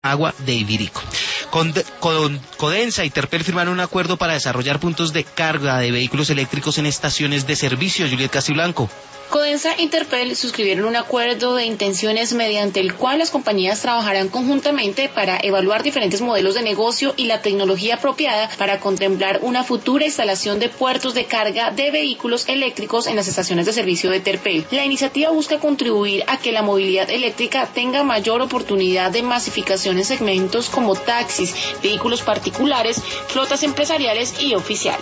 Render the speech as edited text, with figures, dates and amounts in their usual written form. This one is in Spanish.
agua de Ibirico. Con Codensa y Terpel firmaron un acuerdo para desarrollar puntos de carga de vehículos eléctricos en estaciones de servicio. Juliet Castiblanco. Codensa y Terpel suscribieron un acuerdo de intenciones mediante el cual las compañías trabajarán conjuntamente para evaluar diferentes modelos de negocio y la tecnología apropiada para contemplar una futura instalación de puertos de carga de vehículos eléctricos en las estaciones de servicio de Terpel. La iniciativa busca contribuir a que la movilidad eléctrica tenga mayor oportunidad de masificación en segmentos como taxis, vehículos particulares, flotas empresariales y oficiales.